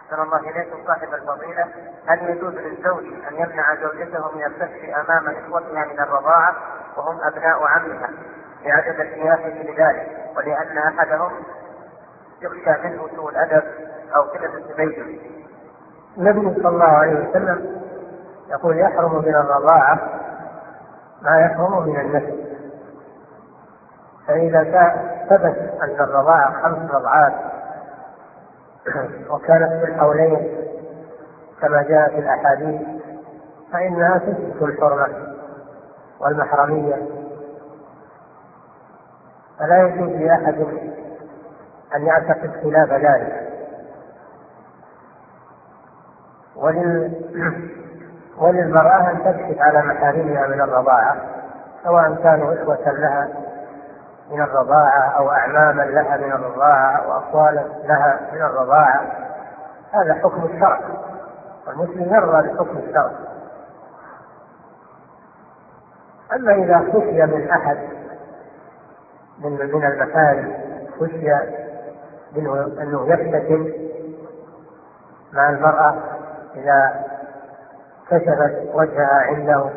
أحسن الله إليكم صاحب الفضيلة، هل يجوز للزوج أن يمنع زوجته من الفحش أمام إخوتها من الرضاعة وهم أبناء عمها لعدم ارتياحه لذلك، ولأن أحدهم يخشى منه سوء الأدب أو قلة التبين؟ النبي صلى الله عليه وسلم يقول: يحرم من الرضاعة ما يحرم من النسب. فإذا ثبت أن الرضاعة 5 رضعات وكانت في الحولين كما جاء في الأحاديث فإنها تثبت الحرمة والمحرمية، فلا يجوز لأحد أن يعتقد خلاف ذلك. وللمرأة أن تبحث على محارمها من الرضاعة، سواء كانوا إخوة لها من الرضاعة أو أعماما لها من الرضاعة أو أخوالا لها من الرضاعة. هذا حكم الشرع، والمسلم يرضى بحكم الشرع. أما إذا خشي من أحد من المحارم، خشي منه أنه يفتتن مع المرأة إذا كشفت وجهها عنده،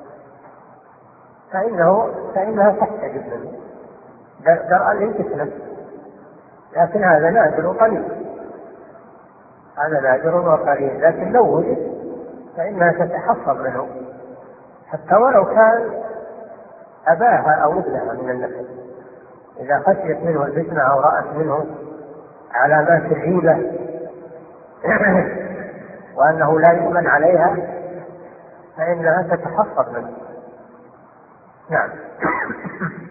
فإنها تحتجب منه درءا للفتنة، لكن هذا نادر وقليل، لكن لو وجد فإنها تتحفظ منه حتى ولو كان أباها أو ابنها من النسب. إذا خشيت منه الفتنة أو رأت منه علامات الريبة وأنه لا يؤمن عليها فإنها تتحفظ منه. نعم.